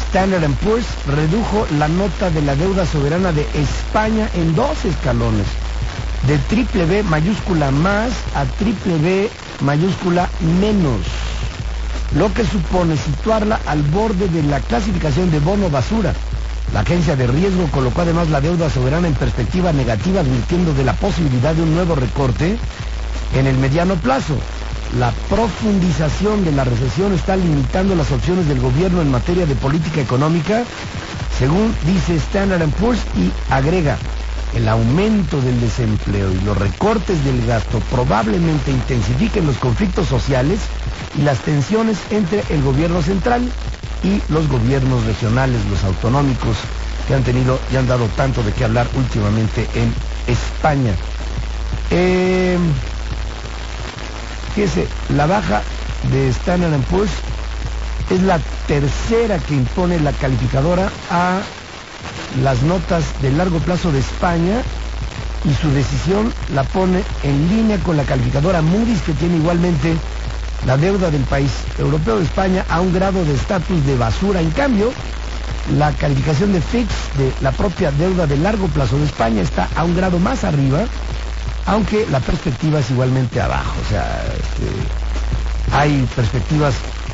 Standard & Poor's redujo la nota de la deuda soberana de España en 2 escalones, de triple B mayúscula más a triple B mayúscula menos, lo que supone situarla al borde de la clasificación de bono basura. La agencia de riesgo colocó además la deuda soberana en perspectiva negativa, advirtiendo de la posibilidad de un nuevo recorte en el mediano plazo. La profundización de la recesión está limitando las opciones del gobierno en materia de política económica, según dice Standard & Poor's, y agrega: el aumento del desempleo y los recortes del gasto probablemente intensifiquen los conflictos sociales y las tensiones entre el gobierno central y los gobiernos regionales, los autonómicos, que han tenido y han dado tanto de qué hablar últimamente en España. Fíjese, la baja de Standard & Poor's es la tercera que impone la calificadora a las notas de largo plazo de España, y su decisión la pone en línea con la calificadora Moody's, que tiene igualmente la deuda del país europeo de España a un grado de estatus de basura. En cambio, la calificación de Fitch de la propia deuda de largo plazo de España está a un grado más arriba, aunque la perspectiva es igualmente abajo. O sea, hay perspectivas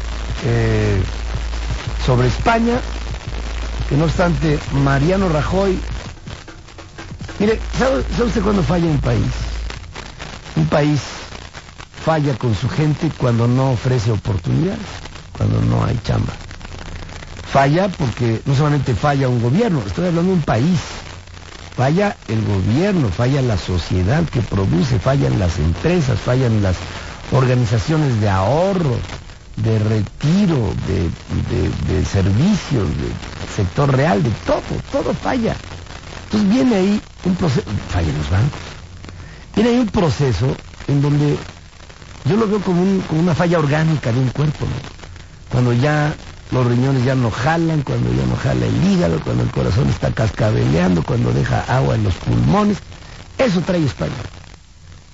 sobre España que, no obstante, Mariano Rajoy... Mire, ¿sabe usted cuándo falla un país? Un país falla con su gente cuando no ofrece oportunidades, cuando no hay chamba. Falla porque no solamente falla un gobierno, estoy hablando de un país. Falla el gobierno, falla la sociedad que produce, fallan las empresas, fallan las organizaciones de ahorro, de retiro, de servicios, de sector real, de todo falla. Entonces viene ahí un proceso, fallan los bancos, viene ahí un proceso en donde yo lo veo como una falla orgánica de un cuerpo, ¿no? Cuando ya los riñones ya no jalan, cuando ya no jala el hígado, cuando el corazón está cascabeleando, cuando deja agua en los pulmones. Eso trae España.